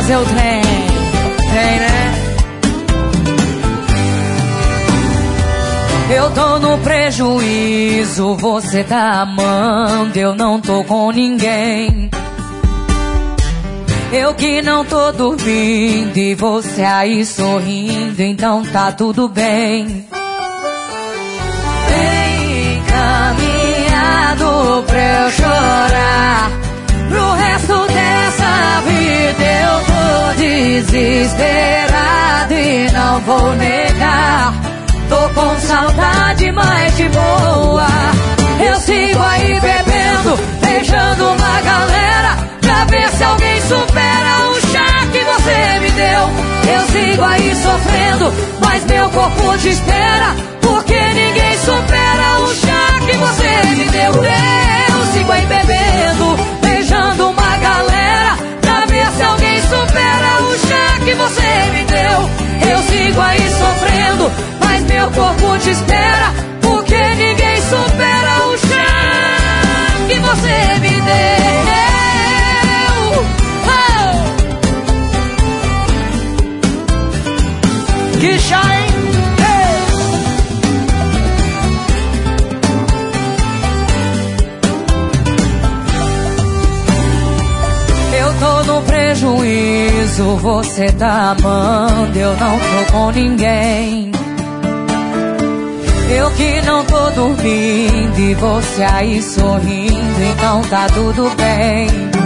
mas eu tenho, né? Eu tô no prejuízo, você tá amando, eu não tô com ninguém. Eu que não tô dormindo e você aí sorrindo, então tá tudo bem. Encaminhado pra eu chorar, pro resto dessa vida eu tô desesperado e não vou negar. Tô com saudade, mas de boa. Eu sigo aí bebendo, beijando uma galera, pra ver se alguém supera o chá que você me deu. Eu sigo aí sofrendo, mas meu corpo te espera, porque ninguém supera o chá que você me deu. Eu sigo aí bebendo, beijando uma galera, pra ver se alguém supera o chá que você me deu. Eu sigo aí sofrendo, mas meu corpo te espera, porque ninguém supera o chá que você me deu. Oh! Que chá, hein? Eu tô no prejuízo, você tá amando, eu não tô com ninguém. Eu que não tô dormindo e você aí sorrindo, então tá tudo bem.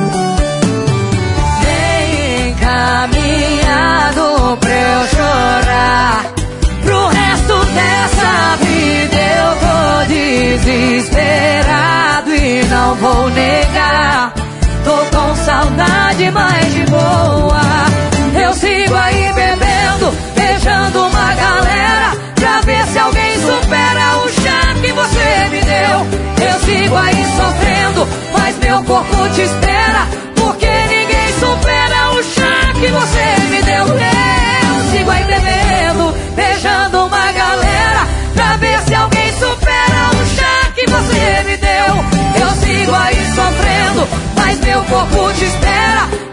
Nem encaminhado pra eu chorar, pro resto dessa vida eu tô desesperado e não vou negar. Tô com saudade, mas de boa. Eu sigo aí bebendo, beijando uma galera, pra ver se alguém supera o chá que você me deu. Eu sigo aí sofrendo, mas meu corpo te espera, porque ninguém supera o chá que você me deu. Eu sigo aí bebendo, beijando uma galera, pra ver se alguém supera o chá que você me deu. Eu sigo aí sofrendo, mas meu corpo te espera,